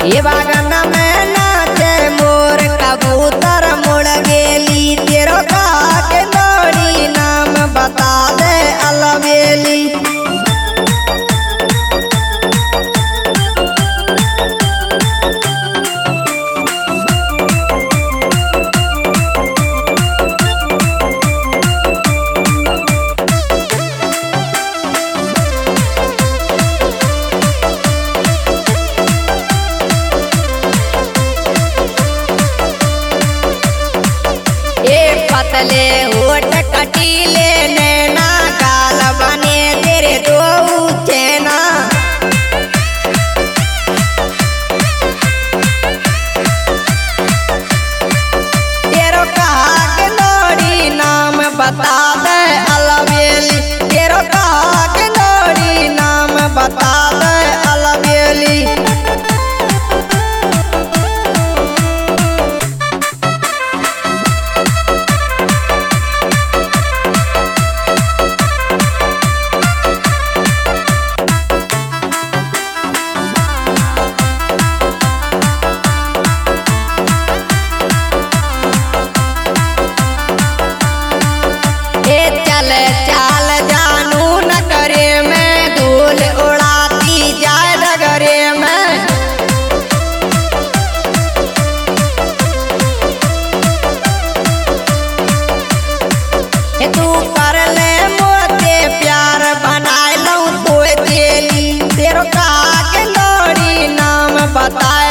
ये बागन में नाचे मोर कबूतर मुड़ गेली तेरो का के लोड़ी नाम बता दे अलबेली। पतले होठ कटीले नैना गाल बने तेरे दो चेना। तेरो कहा के लोड़ी नाम बता दे अलबेली। तेरो कहा के लोड़ी नाम बता दे अलबेली। चाल जानू न करे में धूल उड़ाती जाए डगरे में। तू कर ले मोते प्यार बनाए लूं तो चेली। तेरो का के लोड़ी नाम बता